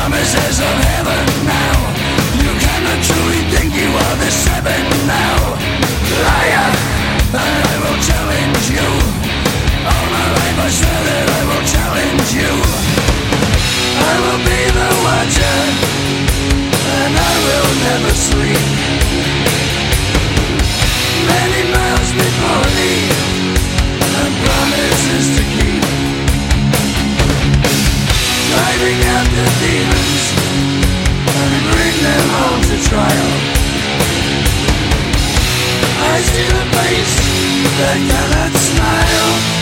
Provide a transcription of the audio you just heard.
promises of heaven now. You cannot truly think you are the seven now. Liar, and I will challenge you. All my life I swear that I will challenge you. I will be the watcher, and I will never sleep. Many miles before me, and promises to keep. Driving out the demons and bring them home to trial. I see the face that cannot smile.